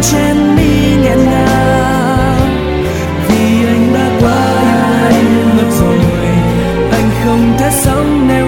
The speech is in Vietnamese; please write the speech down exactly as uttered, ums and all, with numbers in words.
trên mi nghẹn ngào, vì anh đã quá yêu anh mất rồi, anh không thể sống nếu